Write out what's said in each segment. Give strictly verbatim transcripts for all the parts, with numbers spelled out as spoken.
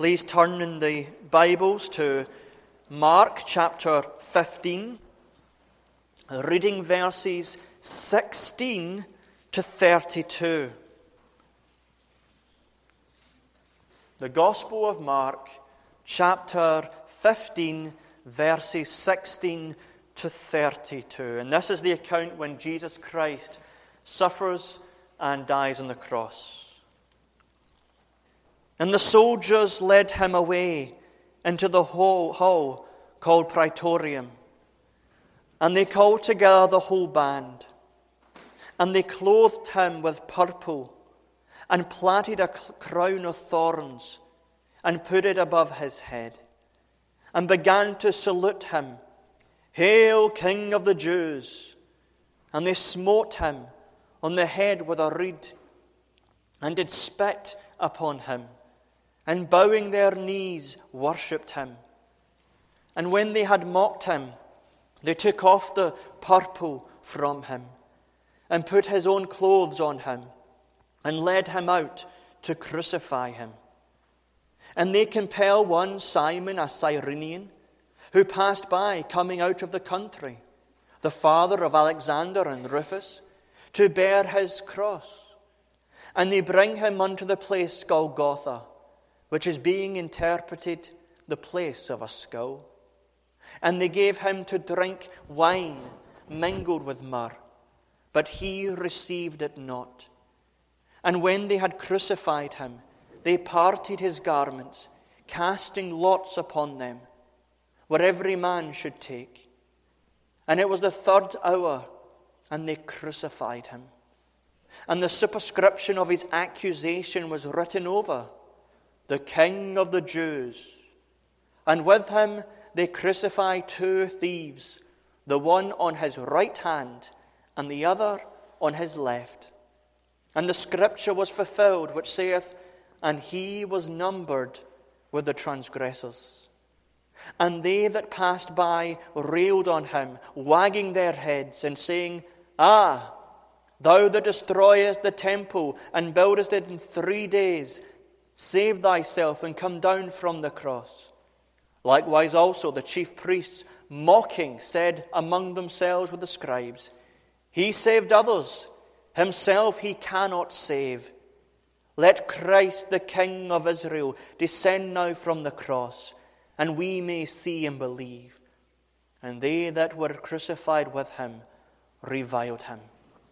Please turn in the Bibles to Mark chapter fifteen, reading verses sixteen to thirty-two. The Gospel of Mark chapter fifteen, verses sixteen to thirty-two. And this is the account when Jesus Christ suffers and dies on the cross. And the soldiers led him away into the hall, hall called Praetorium. And they called together the whole band. And they clothed him with purple, and plaited a crown of thorns, and put it above his head, and began to salute him, "Hail, King of the Jews!" And they smote him on the head with a reed, and did spit upon him, and bowing their knees worshipped him. And when they had mocked him, they took off the purple from him, and put his own clothes on him, and led him out to crucify him. And they compelled one, Simon, a Cyrenian, who passed by, coming out of the country, the father of Alexander and Rufus, to bear his cross. And they bring him unto the place Golgotha, which is being interpreted the place of a skull. And they gave him to drink wine mingled with myrrh, but he received it not. And when they had crucified him, they parted his garments, casting lots upon them, where every man should take. And it was the third hour, and they crucified him. And the superscription of his accusation was written over, "The King of the Jews." And with him they crucified two thieves, the one on his right hand, and the other on his left. And the scripture was fulfilled, which saith, "And he was numbered with the transgressors." And they that passed by railed on him, wagging their heads, and saying, "Ah, thou that destroyest the temple, and buildest it in three days, save thyself, and come down from the cross." Likewise also the chief priests, mocking, said among themselves with the scribes, "He saved others, himself he cannot save. Let Christ, the King of Israel, descend now from the cross, and we may see and believe." And they that were crucified with him reviled him.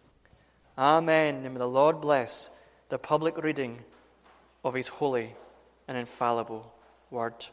Amen. And may the Lord bless the public reading of his holy and infallible word.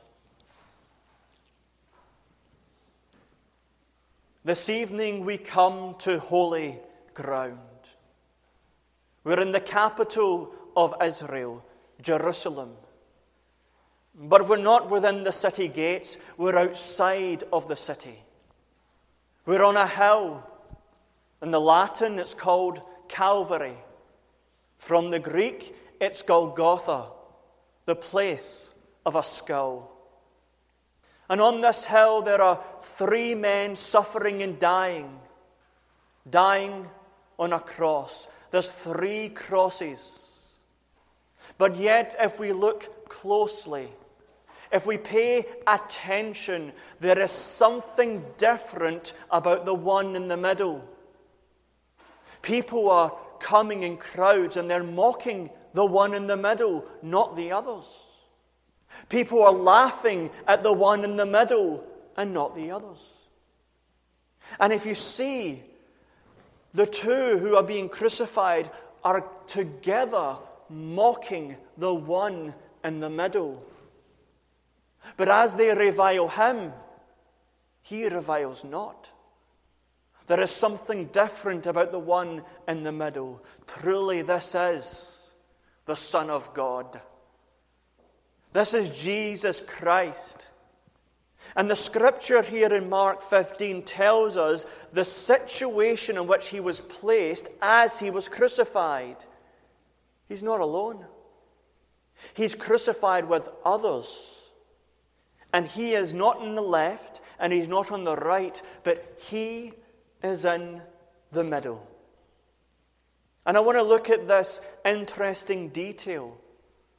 This evening we come to holy ground. We're in the capital of Israel, Jerusalem. But we're not within the city gates, we're outside of the city. We're on a hill. In the Latin it's called Calvary. From the Greek it's Golgotha, the place of a skull. And on this hill there are three men suffering and dying, dying on a cross. There's three crosses. But yet, if we look closely, if we pay attention, there is something different about the one in the middle. People are coming in crowds and they're mocking the one in the middle, not the others. People are laughing at the one in the middle and not the others. And if you see, the two who are being crucified are together mocking the one in the middle. But as they revile him, he reviles not. There is something different about the one in the middle. Truly, this is the Son of God. This is Jesus Christ. And the scripture here in Mark fifteen tells us the situation in which he was placed as he was crucified. He's not alone. He's crucified with others. And he is not on the left and he's not on the right, but he is in the middle. And I want to look at this interesting detail.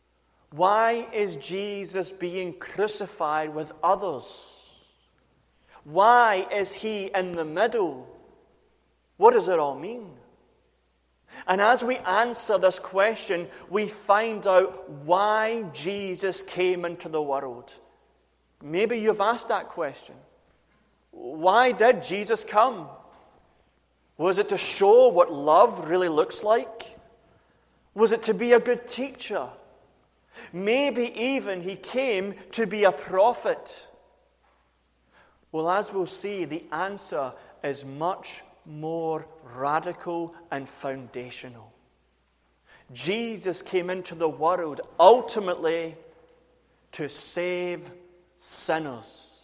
Why is Jesus being crucified with others? Why is he in the middle? What does it all mean? And as we answer this question, we find out why Jesus came into the world. Maybe you've asked that question. Why did Jesus come? Was it to show what love really looks like? Was it to be a good teacher? Maybe even he came to be a prophet. Well, as we'll see, the answer is much more radical and foundational. Jesus came into the world ultimately to save sinners.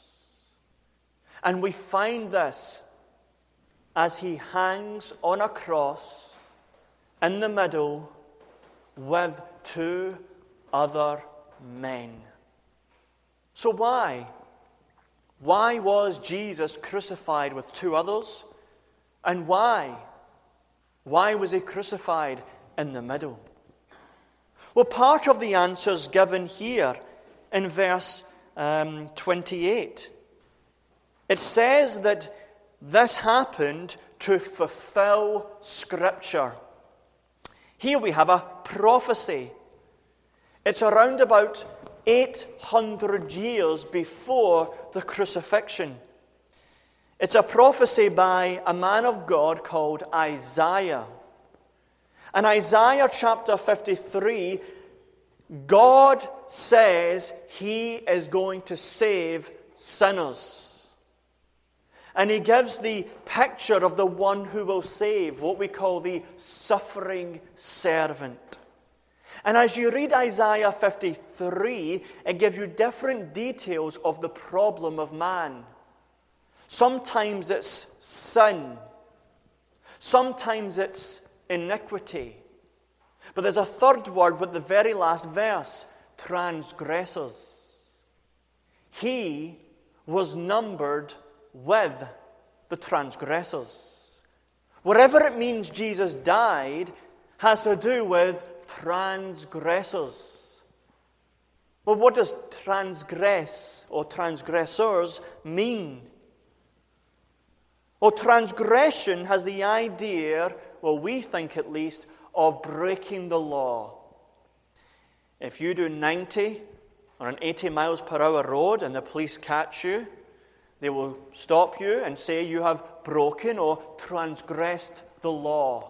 And we find this as he hangs on a cross in the middle with two other men. So why? Why was Jesus crucified with two others? And why? Why was he crucified in the middle? Well, part of the answer is given here in verse um, twenty-eight. It says that this happened to fulfill Scripture. Here we have a prophecy. It's around about eight hundred years before the crucifixion. It's a prophecy by a man of God called Isaiah. In Isaiah chapter fifty-three, God says he is going to save sinners. And he gives the picture of the one who will save, what we call the suffering servant. And as you read Isaiah fifty-three, it gives you different details of the problem of man. Sometimes it's sin. Sometimes it's iniquity. But there's a third word with the very last verse, transgressors. He was numbered with the transgressors. Whatever it means Jesus died has to do with transgressors. Well, what does transgress or transgressors mean? Well, transgression has the idea, well, we think at least, of breaking the law. If you do ninety or an eighty miles per hour road and the police catch you, they will stop you and say you have broken or transgressed the law.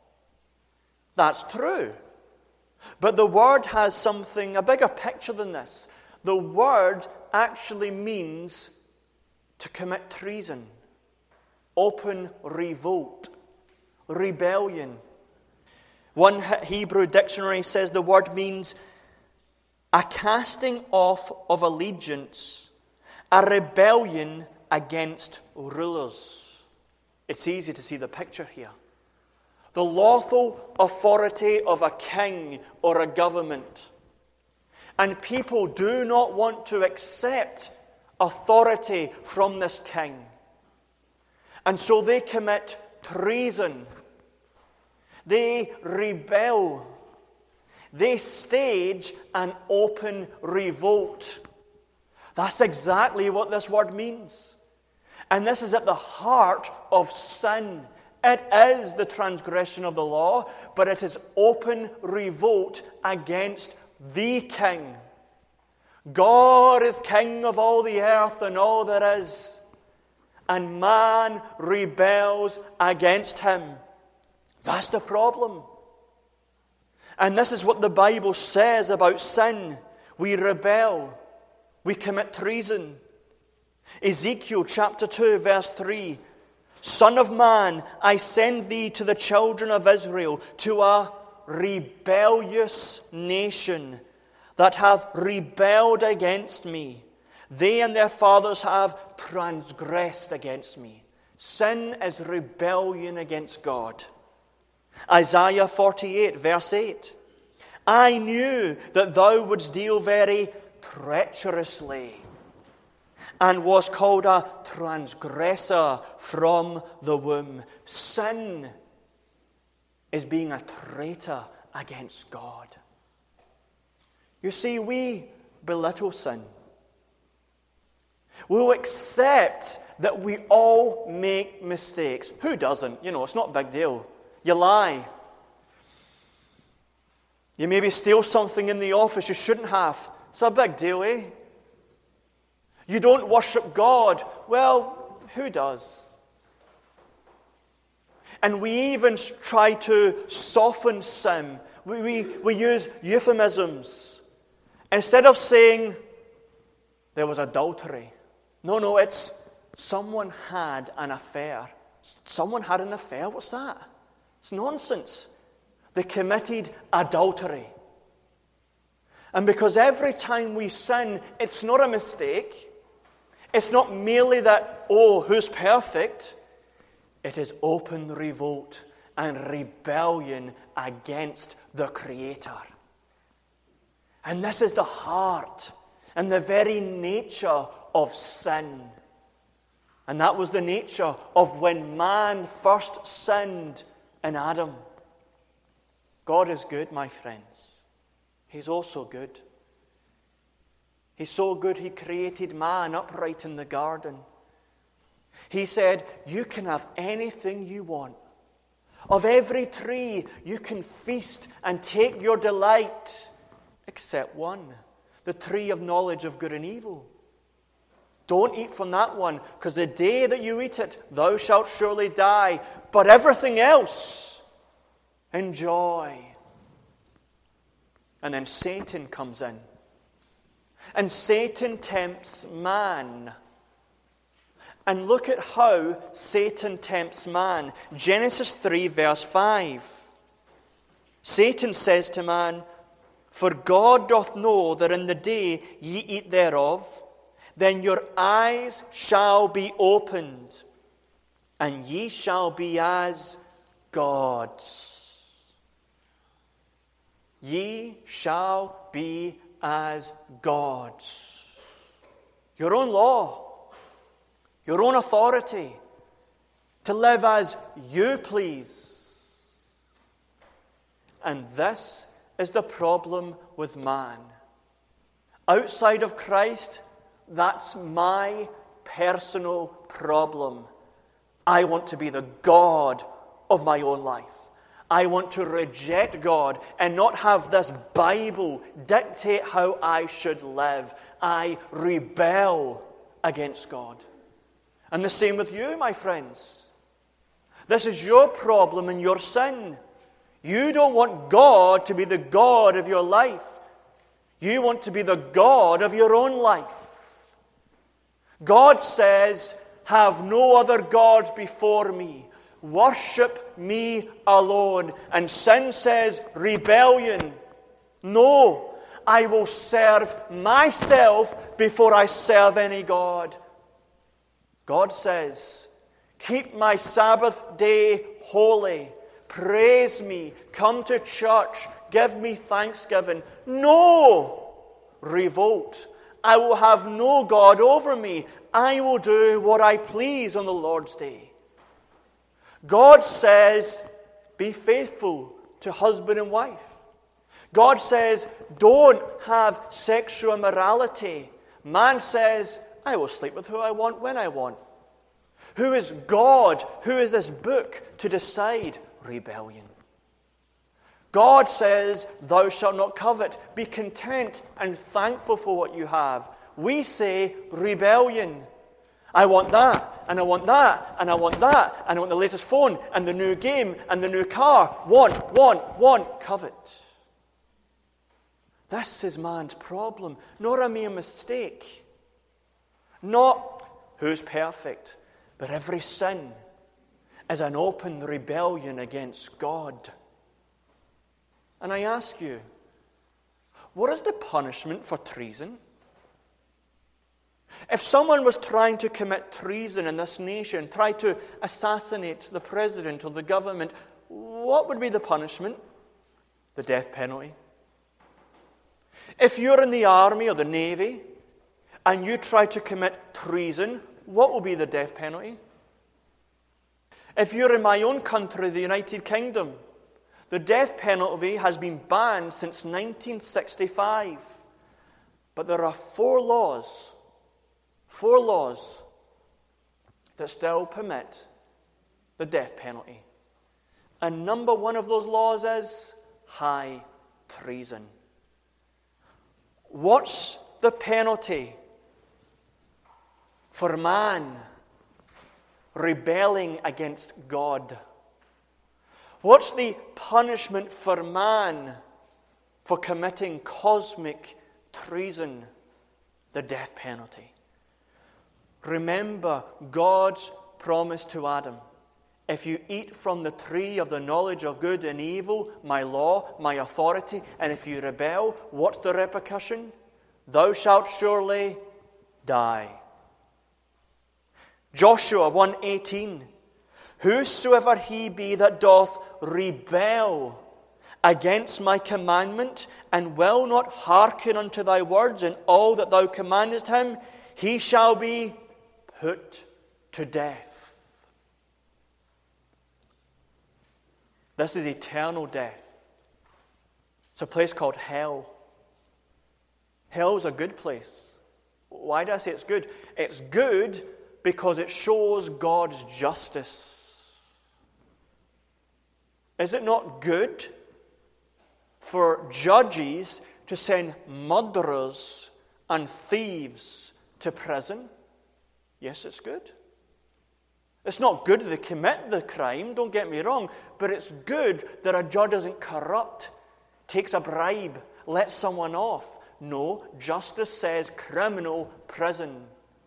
That's true. But the word has something, a bigger picture than this. The word actually means to commit treason, open revolt, rebellion. One Hebrew dictionary says the word means a casting off of allegiance, a rebellion against rulers. It's easy to see the picture here. The lawful authority of a king or a government. And people do not want to accept authority from this king. And so they commit treason. They rebel. They stage an open revolt. That's exactly what this word means. And this is at the heart of sin. It is the transgression of the law, but it is open revolt against the king. God is king of all the earth and all there is. And man rebels against him. That's the problem. And this is what the Bible says about sin. We rebel. We commit treason. Ezekiel chapter two, verse three. Son of man, I send thee to the children of Israel, to a rebellious nation that hath rebelled against me. They and their fathers have transgressed against me. Sin is rebellion against God. Isaiah forty-eight, verse eight. I knew that thou wouldst deal very treacherously, and was called a transgressor from the womb. Sin is being a traitor against God. You see, we belittle sin. We'll accept that we all make mistakes. Who doesn't? You know, it's not a big deal. You lie. You maybe steal something in the office you shouldn't have. It's a big deal, eh? You don't worship God. Well, who does? And we even try to soften sin. We, we, we use euphemisms. Instead of saying there was adultery. No, no, it's someone had an affair. Someone had an affair? What's that? It's nonsense. They committed adultery. And because every time we sin, it's not a mistake. It's not merely that, oh, who's perfect? It is open revolt and rebellion against the Creator. And this is the heart and the very nature of sin. And that was the nature of when man first sinned in Adam. God is good, my friends. He's also good. He's so good he created man upright in the garden. He said, you can have anything you want. Of every tree you can feast and take your delight, except one, the tree of knowledge of good and evil. Don't eat from that one, because the day that you eat it, thou shalt surely die. But everything else, enjoy. And then Satan comes in. And Satan tempts man. And look at how Satan tempts man. Genesis three, verse five. Satan says to man, for God doth know that in the day ye eat thereof, then your eyes shall be opened, and ye shall be as gods. Ye shall be as gods. Your own law. Your own authority, to live as you please. And this is the problem with man. Outside of Christ, that's my personal problem. I want to be the God of my own life. I want to reject God and not have this Bible dictate how I should live. I rebel against God. And the same with you, my friends. This is your problem and your sin. You don't want God to be the God of your life. You want to be the God of your own life. God says, have no other gods before me. Worship me alone. And sin says, rebellion. No, I will serve myself before I serve any God. God says, keep my Sabbath day holy. Praise me. Come to church. Give me thanksgiving. No! Revolt. I will have no God over me. I will do what I please on the Lord's day. God says, be faithful to husband and wife. God says, don't have sexual immorality. Man says, I will sleep with who I want when I want. Who is God? Who is this book to decide? Rebellion. God says, thou shalt not covet. Be content and thankful for what you have. We say, rebellion. I want that, and I want that, and I want that, and I want the latest phone, and the new game, and the new car. Want, want, want, covet. This is man's problem, not a mere mistake. Not who's perfect, but every sin is an open rebellion against God. And I ask you, what is the punishment for treason? If someone was trying to commit treason in this nation, try to assassinate the president or the government, what would be the punishment? The death penalty. If you're in the army or the navy, and you try to commit treason, what will be the death penalty? If you're in my own country, the United Kingdom, the death penalty has been banned since nineteen sixty-five. But there are four laws, four laws that still permit the death penalty. And number one of those laws is high treason. What's the penalty for man rebelling against God? What's the punishment for man for committing cosmic treason? The death penalty. Remember God's promise to Adam. If you eat from the tree of the knowledge of good and evil, my law, my authority, and if you rebel, what's the repercussion? Thou shalt surely die. Joshua one eighteen. Whosoever he be that doth rebel against my commandment, and will not hearken unto thy words in all that thou commandest him, he shall be put to death. This is eternal death. It's a place called hell. Hell's a good place. Why do I say it's good? It's good because it shows God's justice. Is it not good for judges to send murderers and thieves to prison? Yes, it's good. It's not good that they commit the crime, don't get me wrong, but it's good that a judge isn't corrupt, takes a bribe, lets someone off. No, justice says criminal prison.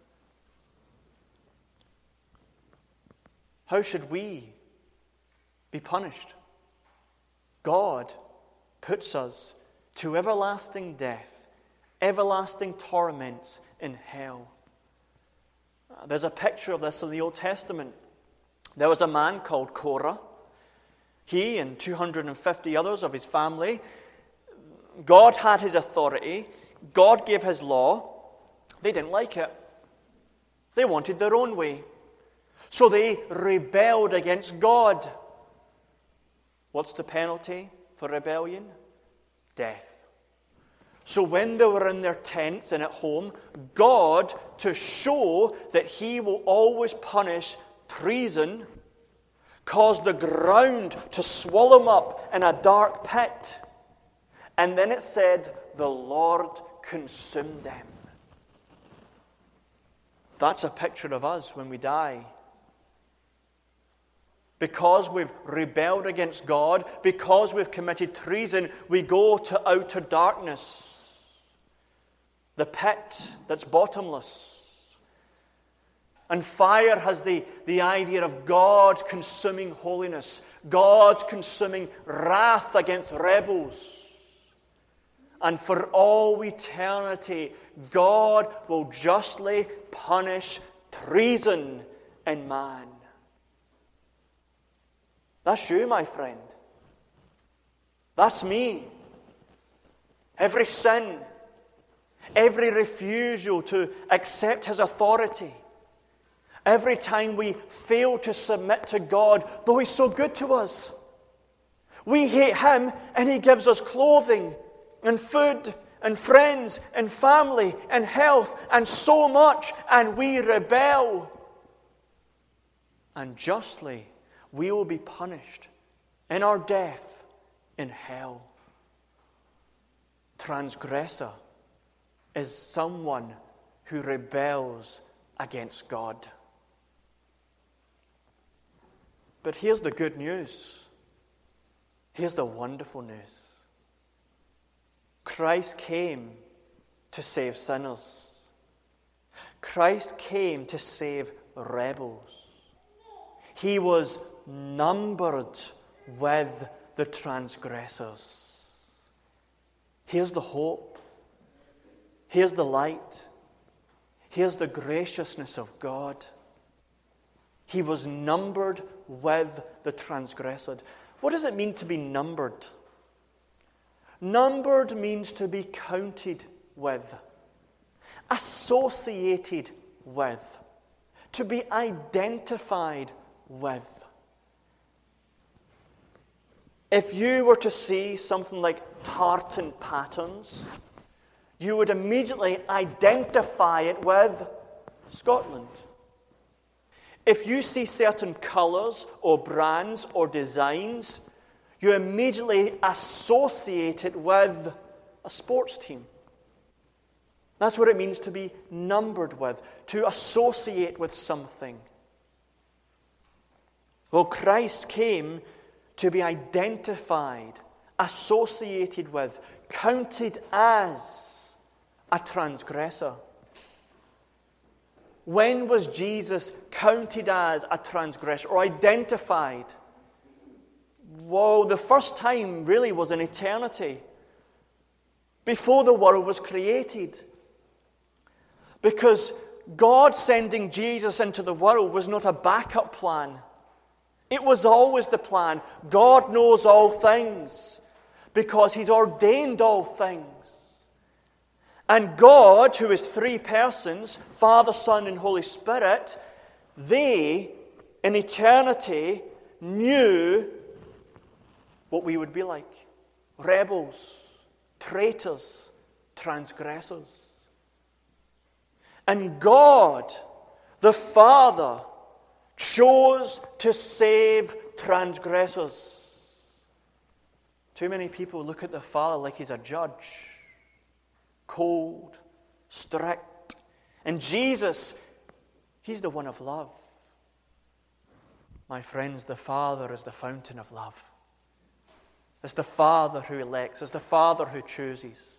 How should we be punished? God puts us to everlasting death, everlasting torments in hell. There's a picture of this in the Old Testament. There was a man called Korah. He and two hundred fifty others of his family, God had his authority. God gave his law. They didn't like it. They wanted their own way. So they rebelled against God. What's the penalty for rebellion? Death. So when they were in their tents and at home, God, to show that he will always punish treason, caused the ground to swallow them up in a dark pit. And then it said, the Lord consumed them. That's a picture of us when we die. Because we've rebelled against God, because we've committed treason, we go to outer darkness. The pit that's bottomless. And fire has the, the idea of God consuming holiness, God's consuming wrath against rebels. And for all eternity, God will justly punish treason in man. That's you, my friend. That's me. Every sin, every refusal to accept his authority, every time we fail to submit to God, though he's so good to us. We hate him and he gives us clothing and food and friends and family and health and so much, and we rebel. And justly, we will be punished in our death in hell. Transgressor is someone who rebels against God. But here's the good news. Here's the wonderful news. Christ came to save sinners. Christ came to save rebels. He was numbered with the transgressors. Here's the hope. Here's the light. Here's the graciousness of God. He was numbered with the transgressor. What does it mean to be numbered? Numbered means to be counted with, associated with, to be identified with. If you were to see something like tartan patterns, you would immediately identify it with Scotland. If you see certain colours or brands or designs, you immediately associate it with a sports team. That's what it means to be numbered with, to associate with something. Well, Christ came to be identified, associated with, counted as a transgressor. When was Jesus counted as a transgressor or identified? Whoa, the first time really was in eternity, before the world was created. Because God sending Jesus into the world was not a backup plan. It was always the plan. God knows all things because He's ordained all things. And God, who is three persons, Father, Son, and Holy Spirit, they, in eternity, knew what we would be like. Rebels, traitors, transgressors. And God, the Father, chose to save transgressors. Too many people look at the Father like He's a judge. Cold, strict. And Jesus, He's the one of love. My friends, the Father is the fountain of love. It's the Father who elects. It's the Father who chooses.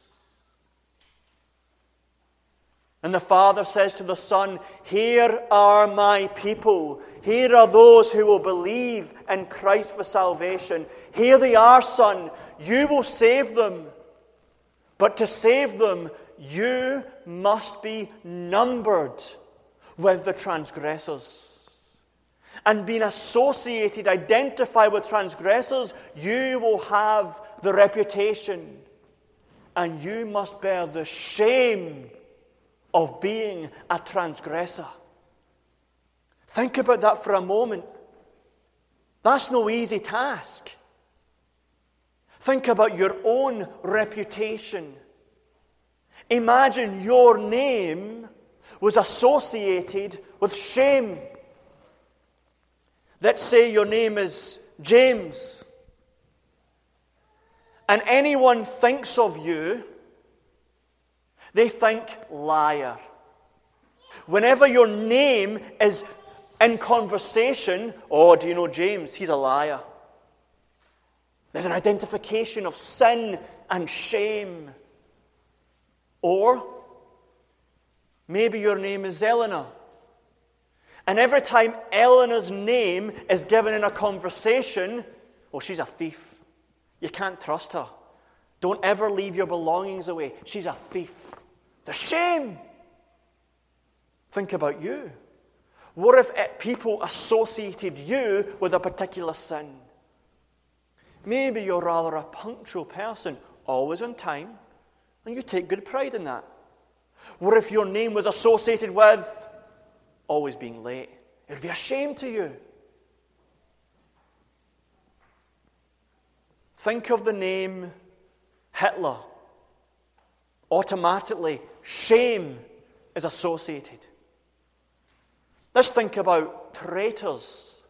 And the Father says to the Son, here are my people. Here are those who will believe in Christ for salvation. Here they are, Son. You will save them. But to save them, you must be numbered with the transgressors. And being associated, identified with transgressors, you will have the reputation. And you must bear the shame of being a transgressor. Think about that for a moment. That's no easy task. Think about your own reputation. Imagine your name was associated with shame. Let's say your name is James. And anyone thinks of you, they think liar. Whenever your name is in conversation, oh, do you know James? He's a liar. There's an identification of sin and shame. Or maybe your name is Eleanor. And every time Eleanor's name is given in a conversation, oh, she's a thief. You can't trust her. Don't ever leave your belongings away. She's a thief. The shame. Think about you. What if it, people associated you with a particular sin? Maybe you're rather a punctual person, always on time, and you take good pride in that. What if your name was associated with always being late? It would be a shame to you. Think of the name Hitler. Automatically, shame is associated. Let's think about traitors.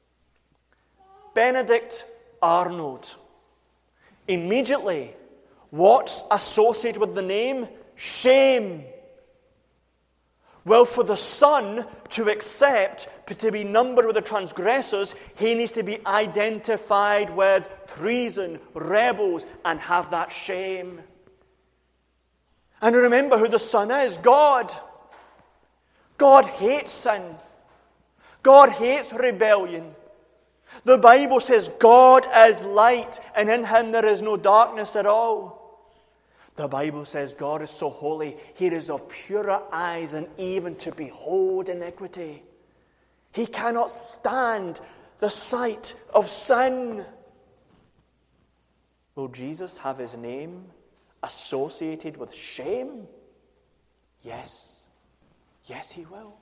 Benedict Arnold. Immediately, what's associated with the name? Shame. Well, for the Son to accept, to be numbered with the transgressors, he needs to be identified with treason, rebels, and have that shame. And remember who the Son is, God. God hates sin. God hates rebellion. The Bible says God is light, and in Him there is no darkness at all. The Bible says God is so holy, He is of purer eyes and even to behold iniquity. He cannot stand the sight of sin. Will Jesus have His name associated with shame? Yes. Yes, He will.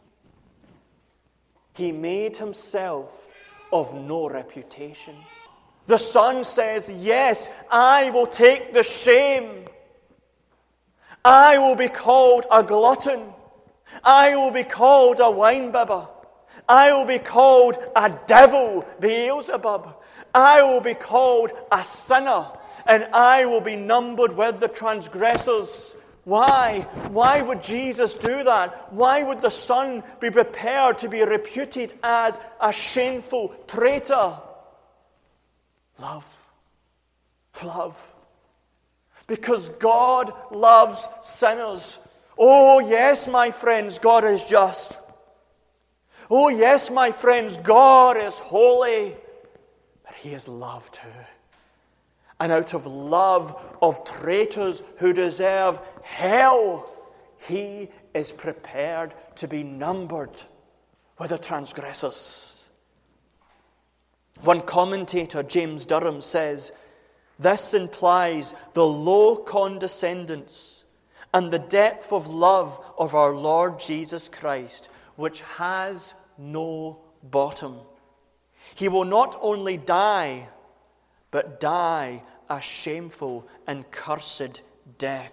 He made Himself of no reputation. The Son says, yes, I will take the shame. I will be called a glutton. I will be called a winebibber. I will be called a devil, Beelzebub. I will be called a sinner, and I will be numbered with the transgressors. Why? Why would Jesus do that? Why would the Son be prepared to be reputed as a shameful traitor? Love. Love. Because God loves sinners. Oh, yes, my friends, God is just. Oh, yes, my friends, God is holy. But He is love too. And out of love of traitors who deserve hell, He is prepared to be numbered with the transgressors. One commentator, James Durham, says, this implies the low condescendence and the depth of love of our Lord Jesus Christ, which has no bottom. He will not only die, but die a shameful and cursed death.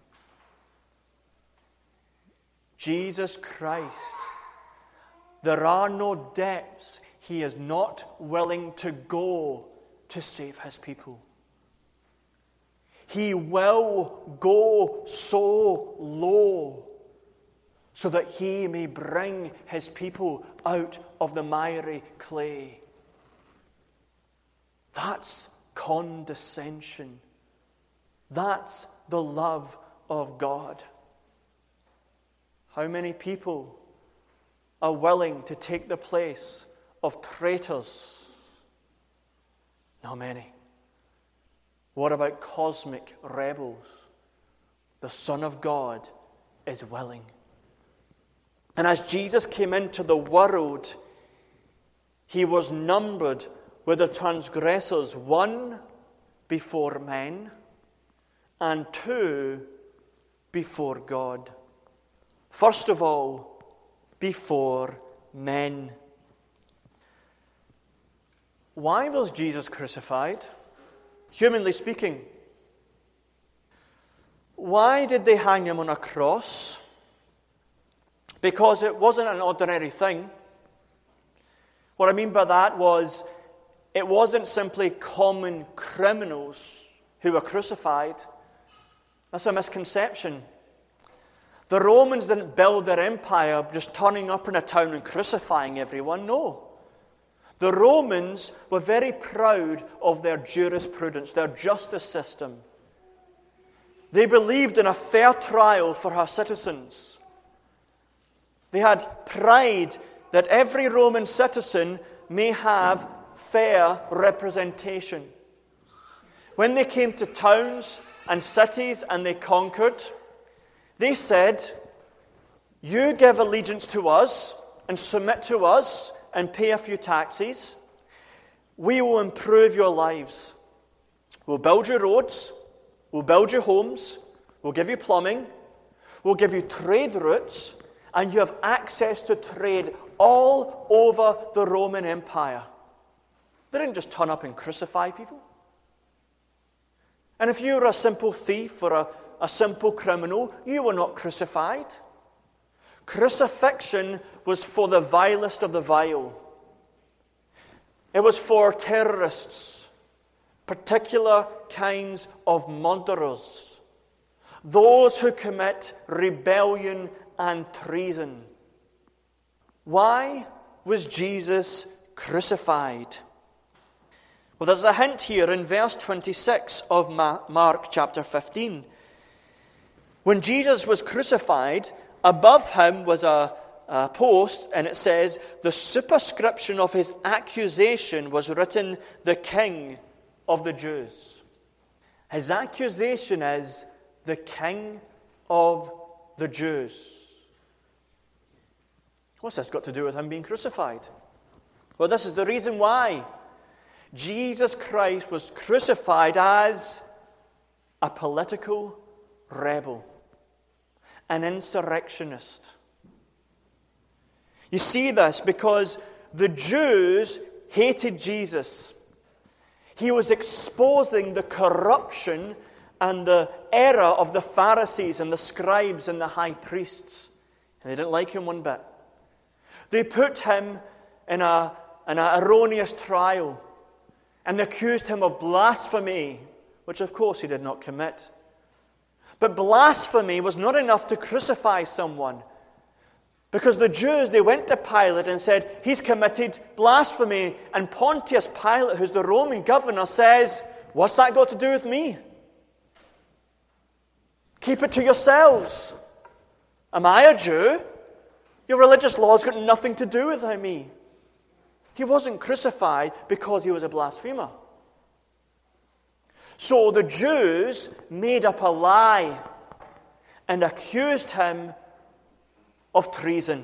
Jesus Christ, there are no depths He is not willing to go to save His people. He will go so low so that He may bring His people out of the miry clay. That's condescension. That's the love of God. How many people are willing to take the place of traitors? Not many. What about cosmic rebels? The Son of God is willing. And as Jesus came into the world, He was numbered with the transgressors, one, before men, and two, before God. First of all, before men. Why was Jesus crucified? Humanly speaking, why did they hang Him on a cross? Because it wasn't an ordinary thing. What I mean by that was, it wasn't simply common criminals who were crucified. That's a misconception. The Romans didn't build their empire just turning up in a town and crucifying everyone. No. The Romans were very proud of their jurisprudence, their justice system. They believed in a fair trial for her citizens. They had pride that every Roman citizen may have fair representation. When they came to towns and cities and they conquered, they said, you give allegiance to us and submit to us and pay a few taxes. We will improve your lives. We'll build your roads. We'll build your homes. We'll give you plumbing. We'll give you trade routes. And you have access to trade all over the Roman Empire. They didn't just turn up and crucify people. And if you were a simple thief or a, a simple criminal, you were not crucified. Crucifixion was for the vilest of the vile. It was for terrorists, particular kinds of murderers, those who commit rebellion and treason. Why was Jesus crucified? Well, there's a hint here in verse twenty-six of Mark chapter fifteen. When Jesus was crucified, above Him was a, a post, and it says, the superscription of His accusation was written, the King of the Jews. His accusation is, the King of the Jews. What's this got to do with Him being crucified? Well, this is the reason why. Jesus Christ was crucified as a political rebel, an insurrectionist. You see this because the Jews hated Jesus. He was exposing the corruption and the error of the Pharisees and the scribes and the high priests. And they didn't like him one bit. They put him in a, in an erroneous trial, and they accused him of blasphemy, which of course he did not commit. But blasphemy was not enough to crucify someone. Because the Jews, they went to Pilate and said, he's committed blasphemy. And Pontius Pilate, who's the Roman governor, says, what's that got to do with me? Keep it to yourselves. Am I a Jew? Your religious law's got nothing to do with me. He wasn't crucified because he was a blasphemer. So the Jews made up a lie and accused him of treason.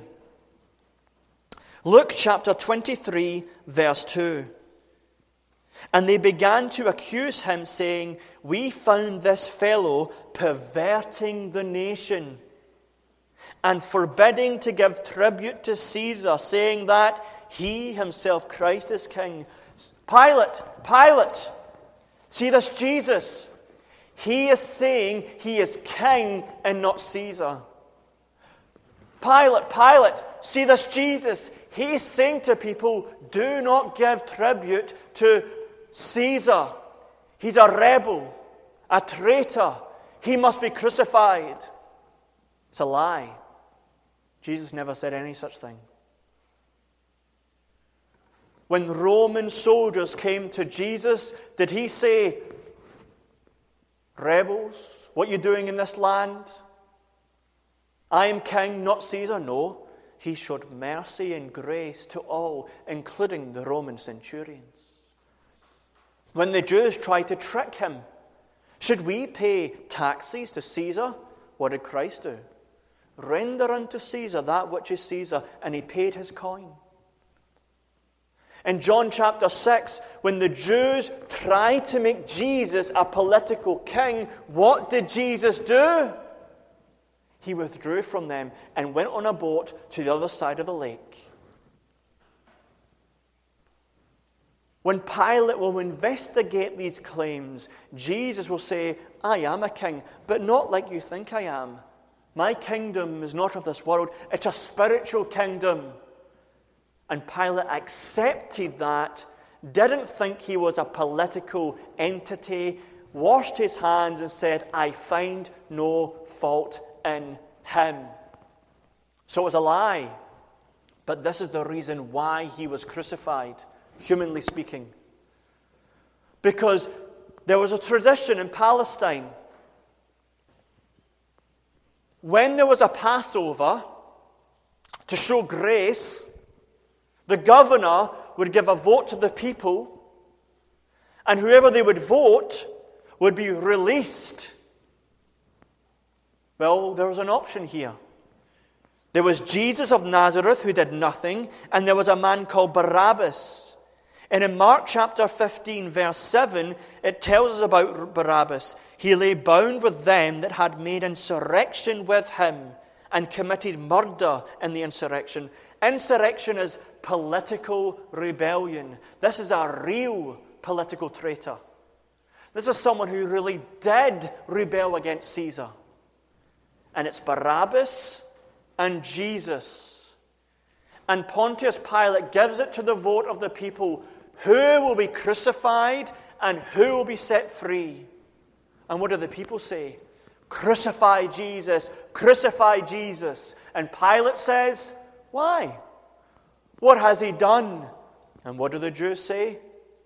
Luke chapter twenty-three, verse two. And they began to accuse him, saying, we found this fellow perverting the nation and forbidding to give tribute to Caesar, saying that he himself, Christ, is king. Pilate, Pilate, see this Jesus? He is saying he is king and not Caesar. Pilate, Pilate, see this Jesus? He's saying to people, do not give tribute to Caesar. He's a rebel, a traitor. He must be crucified. It's a lie. Jesus never said any such thing. When Roman soldiers came to Jesus, did he say, rebels, what are you doing in this land? I am king, not Caesar. No, he showed mercy and grace to all, including the Roman centurions. When the Jews tried to trick him, should we pay taxes to Caesar? What did Christ do? Render unto Caesar that which is Caesar, and he paid his coin. In John chapter six, when the Jews tried to make Jesus a political king, what did Jesus do? He withdrew from them and went on a boat to the other side of the lake. When Pilate will investigate these claims, Jesus will say, I am a king, but not like you think I am. My kingdom is not of this world. It's a spiritual kingdom. And Pilate accepted that, didn't think he was a political entity, washed his hands and said, I find no fault in him. So it was a lie. But this is the reason why he was crucified, humanly speaking. Because there was a tradition in Palestine. When there was a Passover, to show grace, the governor would give a vote to the people, and whoever they would vote would be released. Well, there was an option here. There was Jesus of Nazareth who did nothing, and there was a man called Barabbas. And in Mark chapter fifteen, verse seven, it tells us about Barabbas. He lay bound with them that had made insurrection with him and committed murder in the insurrection. Insurrection is political rebellion. This is a real political traitor. This is someone who really did rebel against Caesar. And it's Barabbas and Jesus. And Pontius Pilate gives it to the vote of the people. Who will be crucified and who will be set free? And what do the people say? Crucify Jesus, crucify Jesus. And Pilate says, why? What has he done? And what do the Jews say?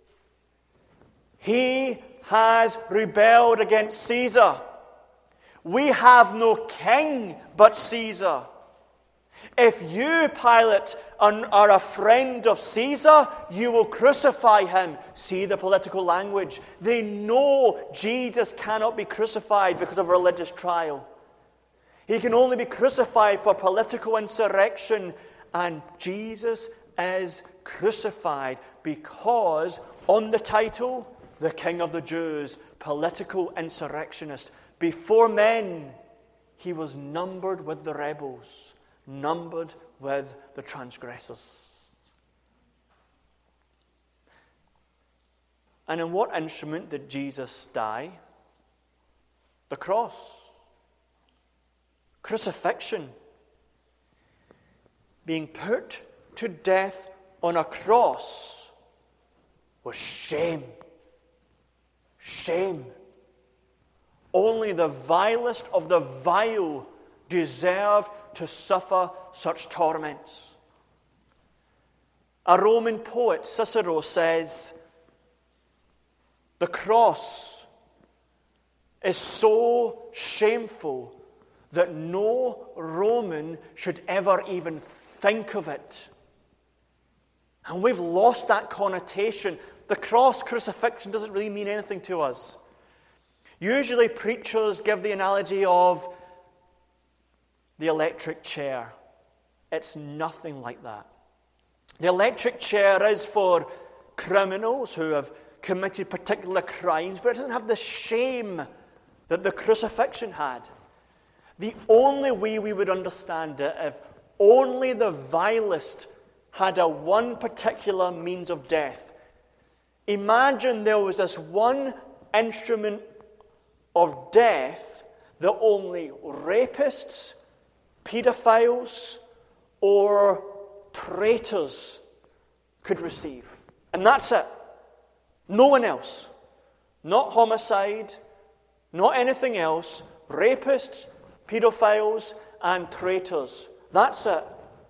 He has rebelled against Caesar. We have no king but Caesar. If you, Pilate, are a friend of Caesar, you will crucify him. See the political language. They know Jesus cannot be crucified because of religious trial. He can only be crucified for political insurrection. And Jesus is crucified because on the title, the King of the Jews, political insurrectionist. Before men, he was numbered with the rebels, numbered with the transgressors. And in what instrument did Jesus die? The cross. Crucifixion. Being put to death on a cross was shame. Shame. Only the vilest of the vile deserve to suffer such torments. A Roman poet, Cicero, says, the cross is so shameful that no Roman should ever even think of it. And we've lost that connotation. The cross, crucifixion, doesn't really mean anything to us. Usually preachers give the analogy of the electric chair. It's nothing like that. The electric chair is for criminals who have committed particular crimes, but it doesn't have the shame that the crucifixion had. The only way we would understand it, if only the vilest had a one particular means of death. Imagine there was this one instrument of death that only rapists, pedophiles, or traitors could receive. And that's it. No one else. Not homicide, not anything else. Rapists, pedophiles, and traitors. That's it.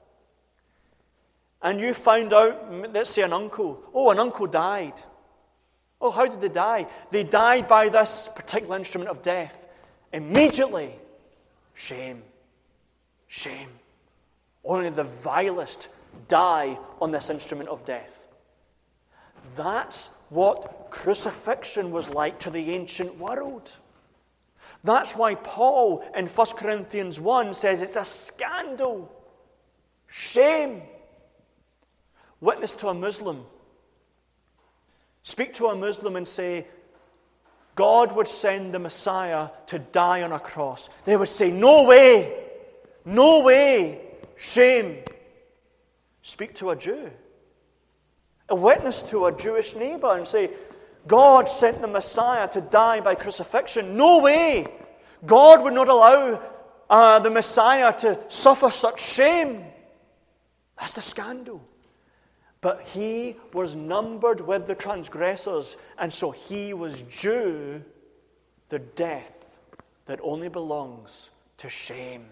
And you found out, let's say an uncle. Oh, an uncle died. Oh, how did they die? They died by this particular instrument of death. Immediately, shame. Shame. Only the vilest die on this instrument of death. That's what crucifixion was like to the ancient world. That's why Paul in First Corinthians one says it's a scandal. Shame. Witness to a Muslim. Speak to a Muslim and say, God would send the Messiah to die on a cross. They would say, no way. No way. Shame. Speak to a Jew. A witness to a Jewish neighbor and say, God sent the Messiah to die by crucifixion. No way. God would not allow uh, the Messiah to suffer such shame. That's the scandal. But he was numbered with the transgressors, and so he was due the death that only belongs to shame.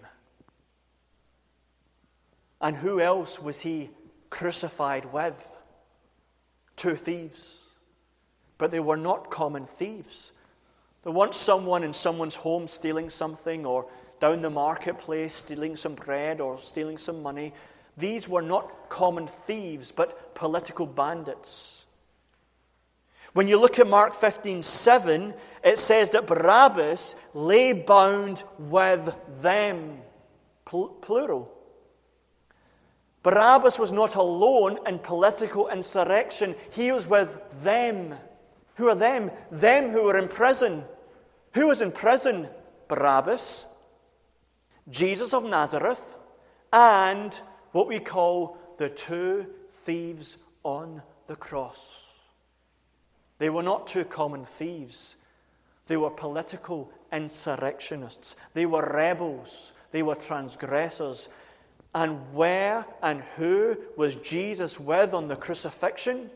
And who else was he crucified with? Two thieves. But they were not common thieves. There weren't someone in someone's home stealing something, or down the marketplace stealing some bread or stealing some money. These were not common thieves, but political bandits. When you look at Mark fifteen seven, it says that Barabbas lay bound with them. Plural. Barabbas was not alone in political insurrection. He was with them. Who are them? Them who were in prison. Who was in prison? Barabbas, Jesus of Nazareth, and what we call the two thieves on the cross. They were not two common thieves. They were political insurrectionists. They were rebels. They were transgressors. And where and who was Jesus with on the crucifixion?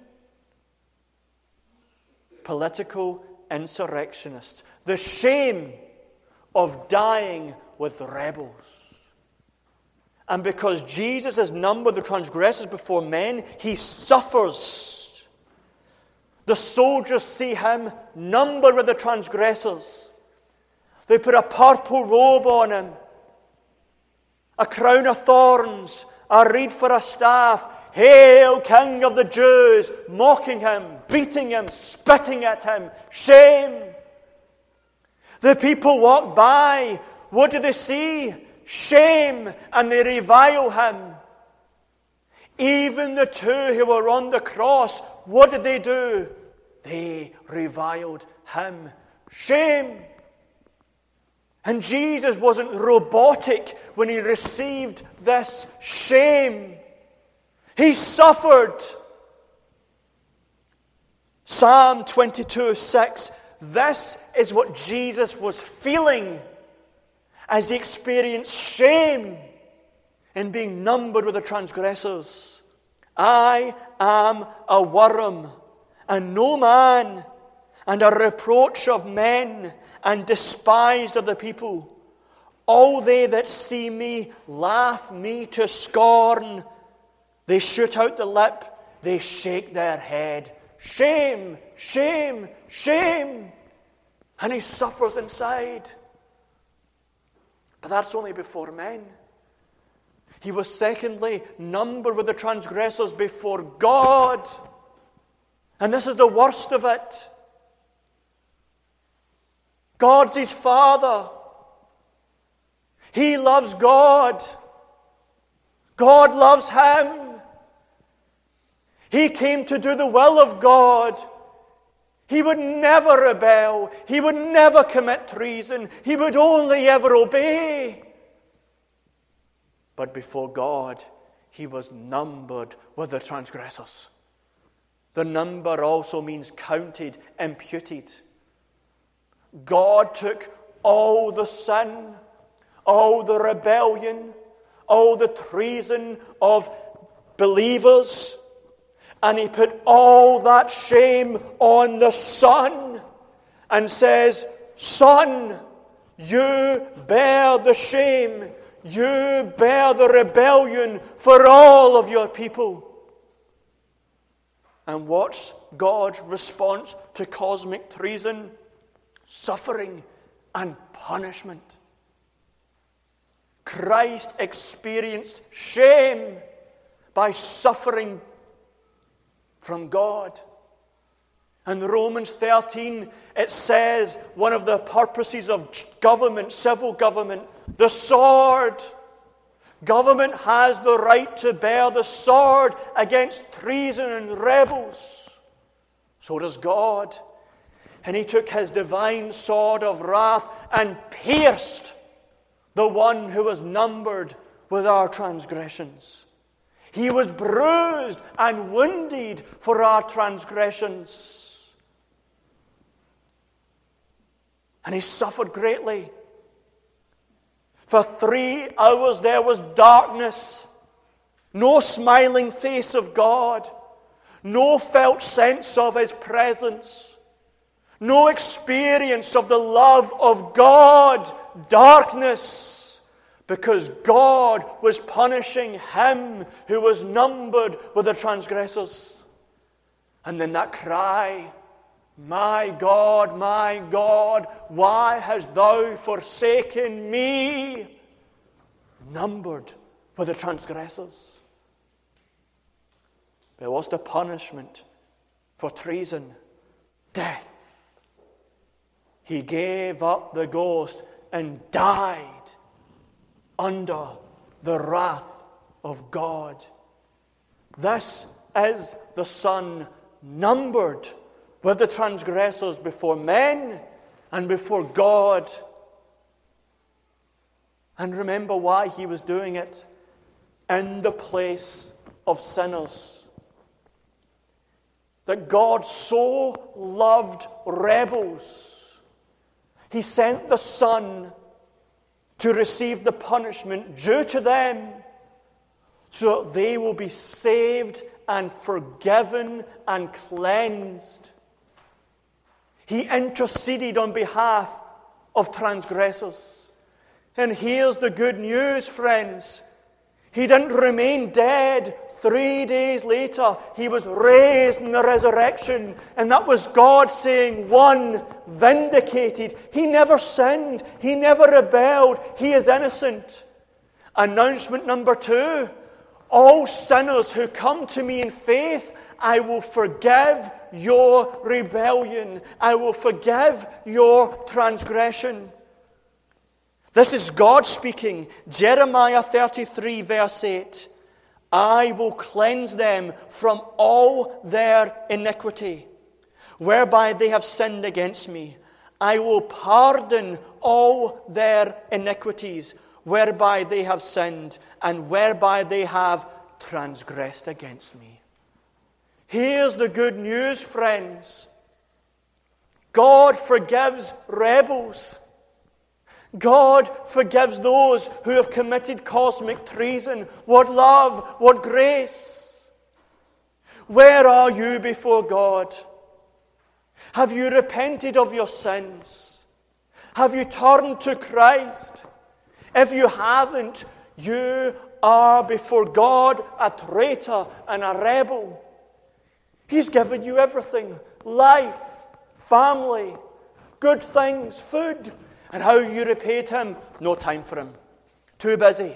Political insurrectionists. The shame of dying with rebels. And because Jesus is numbered the transgressors before men, he suffers. The soldiers see him numbered with the transgressors. They put a purple robe on him, a crown of thorns, a reed for a staff. Hail, King of the Jews, mocking him, beating him, spitting at him. Shame. The people walk by. What do they see? Shame, and they revile him. Even the two who were on the cross, what did they do? They reviled him. Shame. And Jesus wasn't robotic when he received this shame. He suffered. Psalm twenty-two six, This is what Jesus was feeling as he experienced shame in being numbered with the transgressors. I am a worm, and no man, and a reproach of men, and despised of the people. All they that see me laugh me to scorn. They shoot out the lip, they shake their head. Shame, shame, shame. And he suffers inside. But that's only before men. He was secondly numbered with the transgressors before God. And this is the worst of it. God's his Father. He loves God. God loves him. He came to do the will of God. He would never rebel. He would never commit treason. He would only ever obey. But before God, he was numbered with the transgressors. The number also means counted, imputed. God took all the sin, all the rebellion, all the treason of believers, and he put all that shame on the Son and says, Son, you bear the shame, you bear the rebellion for all of your people. And what's God's response to cosmic treason? Suffering and punishment. Christ experienced shame by suffering from God. In Romans thirteen, it says one of the purposes of government, civil government, the sword. Government has the right to bear the sword against treason and rebels. So does God. And he took his divine sword of wrath and pierced the one who was numbered with our transgressions. He was bruised and wounded for our transgressions. And he suffered greatly. For three hours there was darkness, no smiling face of God, no felt sense of his presence, no experience of the love of God, darkness, because God was punishing him who was numbered with the transgressors. And then that cry, my God, my God, why hast thou forsaken me? Numbered with the transgressors. But what's the punishment for treason? Death. He gave up the ghost and died under the wrath of God. This is the Son numbered with the transgressors before men and before God. And remember why he was doing it. In the place of sinners. That God so loved rebels, he sent the Son to receive the punishment due to them, so that they will be saved and forgiven and cleansed. He interceded on behalf of transgressors. And here's the good news, friends. He didn't remain dead. Three days later, he was raised in the resurrection. And that was God saying, one, vindicated. He never sinned. He never rebelled. He is innocent. Announcement number two, all sinners who come to me in faith, I will forgive your rebellion. I will forgive your transgression. This is God speaking. Jeremiah thirty-three, verse eight. I will cleanse them from all their iniquity, whereby they have sinned against me. I will pardon all their iniquities, whereby they have sinned, and whereby they have transgressed against me. Here's the good news, friends. God forgives rebels. God forgives those who have committed cosmic treason. What love, what grace. Where are you before God? Have you repented of your sins? Have you turned to Christ? If you haven't, you are before God a traitor and a rebel. He's given you everything. Life, family, good things, food. And how you repaid him? No time for him. Too busy.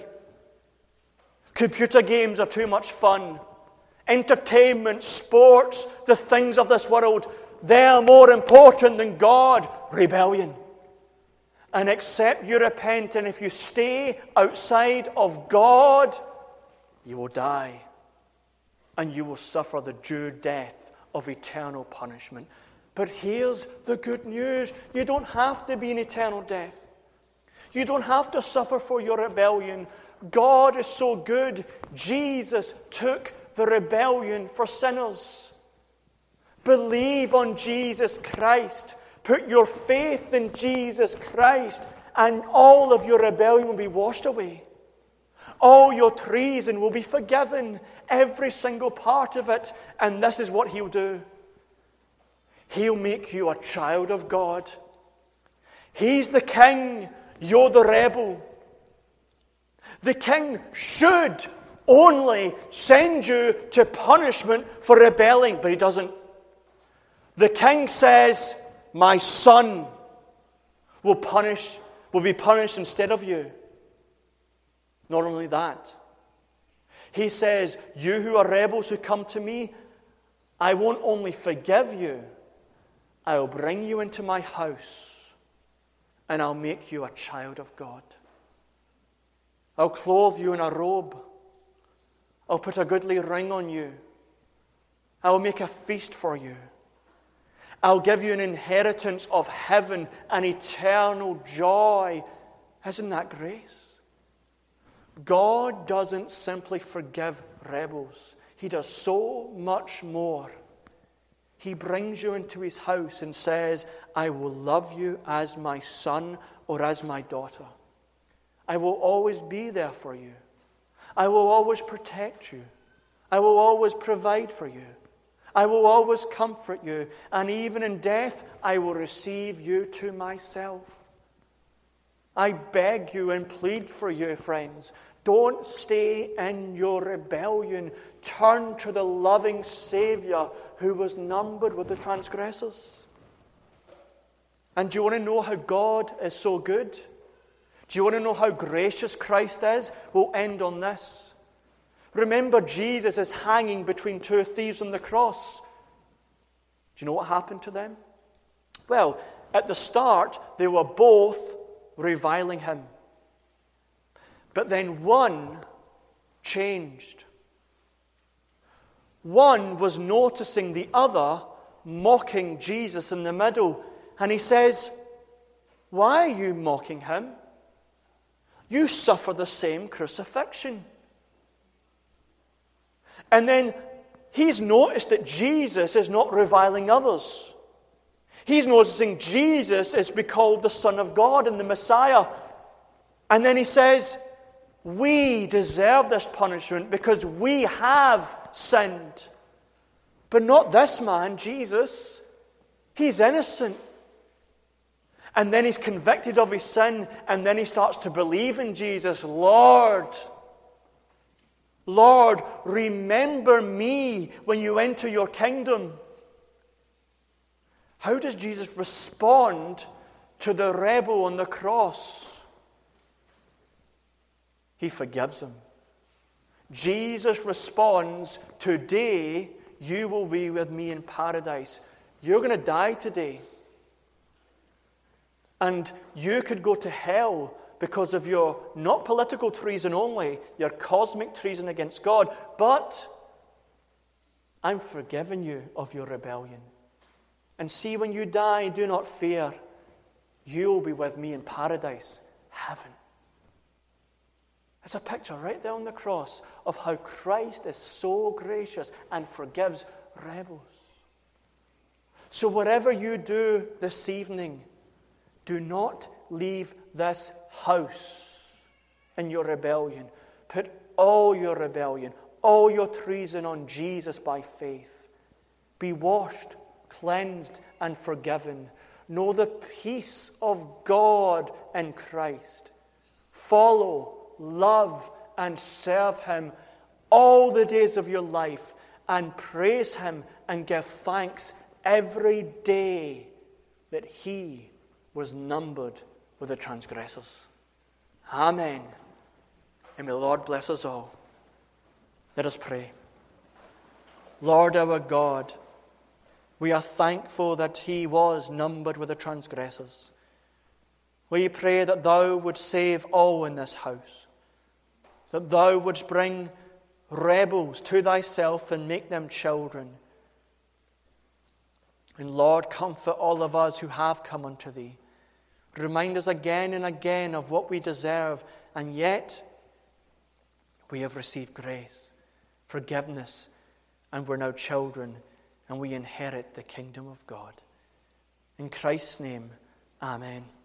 Computer games are too much fun. Entertainment, sports, the things of this world, they are more important than God. Rebellion. And except you repent, and if you stay outside of God, you will die. And you will suffer the due death of eternal punishment. But here's the good news. You don't have to be in eternal death. You don't have to suffer for your rebellion. God is so good. Jesus took the rebellion for sinners. Believe on Jesus Christ. Put your faith in Jesus Christ, and all of your rebellion will be washed away. All your treason will be forgiven, every single part of it. And this is what he'll do. He'll make you a child of God. He's the king, you're the rebel. The king should only send you to punishment for rebelling, but he doesn't. The king says, my son will punish, will be punished instead of you. Not only that, he says, you who are rebels who come to me, I won't only forgive you, I'll bring you into my house and I'll make you a child of God. I'll clothe you in a robe. I'll put a goodly ring on you. I'll make a feast for you. I'll give you an inheritance of heaven and eternal joy. Isn't that grace? God doesn't simply forgive rebels. He does so much more. He brings you into his house and says, I will love you as my son or as my daughter. I will always be there for you. I will always protect you. I will always provide for you. I will always comfort you. And even in death, I will receive you to myself. I beg you and plead for you, friends. Don't stay in your rebellion. Turn to the loving Savior who was numbered with the transgressors. And do you want to know how God is so good? Do you want to know how gracious Christ is? We'll end on this. Remember, Jesus is hanging between two thieves on the cross. Do you know what happened to them? Well, at the start, they were both reviling him. But then one changed. One was noticing the other mocking Jesus in the middle. And he says, why are you mocking him? You suffer the same crucifixion. And then he's noticed that Jesus is not reviling others. He's noticing Jesus is be called the Son of God and the Messiah. And then he says, we deserve this punishment because we have sinned. But not this man, Jesus. He's innocent. And then he's convicted of his sin, and then he starts to believe in Jesus. Lord, Lord, remember me when you enter your kingdom. How does Jesus respond to the rebel on the cross? He forgives him. Jesus responds, today you will be with me in paradise. You're going to die today. And you could go to hell because of your, not political treason only, your cosmic treason against God, but I'm forgiving you of your rebellion. And see, when you die, do not fear. You will be with me in paradise, heaven. It's a picture right there on the cross of how Christ is so gracious and forgives rebels. So whatever you do this evening, do not leave this house in your rebellion. Put all your rebellion, all your treason on Jesus by faith. Be washed, cleansed, and forgiven. Know the peace of God in Christ. Follow, love, and serve Him all the days of your life, and praise Him and give thanks every day that He was numbered with the transgressors. Amen. And may the Lord bless us all. Let us pray. Lord our God, we are thankful that He was numbered with the transgressors. We pray that Thou would save all in this house, that Thou wouldst bring rebels to Thyself and make them children. And Lord, comfort all of us who have come unto Thee. Remind us again and again of what we deserve, and yet we have received grace, forgiveness, and we're now children, and we inherit the kingdom of God. In Christ's name, amen.